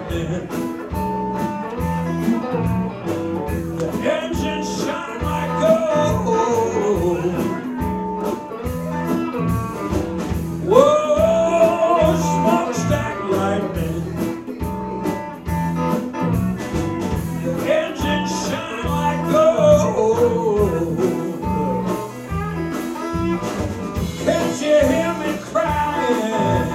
lightning. The engines shine like gold. Whoa, smokestack lightning. The engines shine like gold. Can't you hear me crying?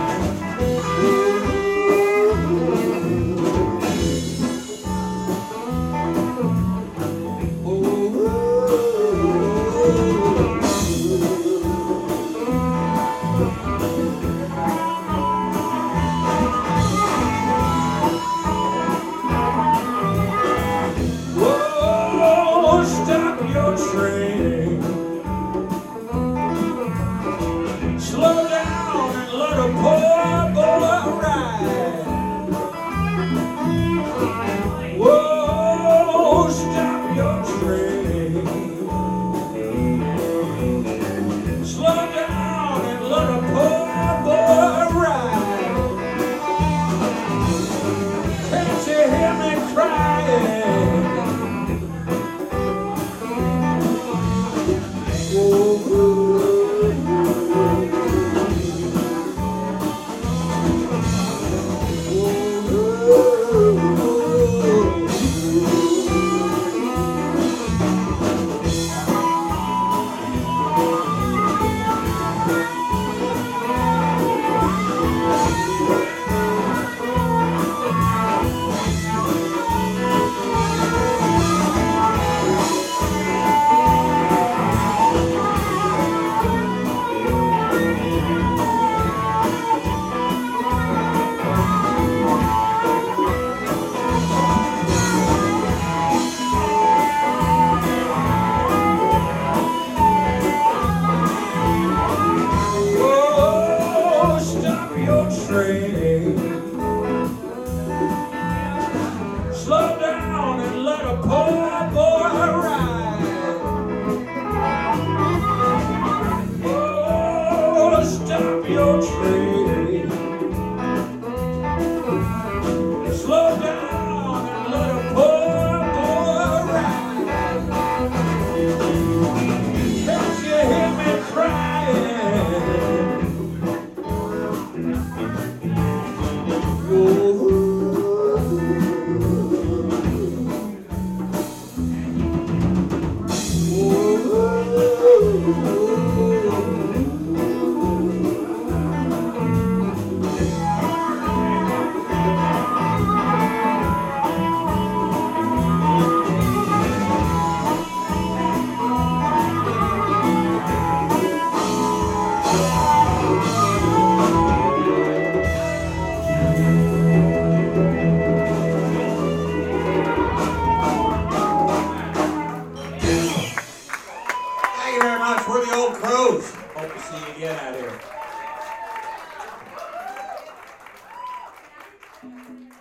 Whoa, stop your train. Slow down and let a poor boy ride. Whoa, stop your train. Slow down and let a poor boy ride. Can't you hear me crying? Slow down and let a poor boy ride. Oh, stop your train. Slow down and let a poor boy ride. Can't you hear me crying? Thank you very much. We're the Old Crows. Hope to see you again out here.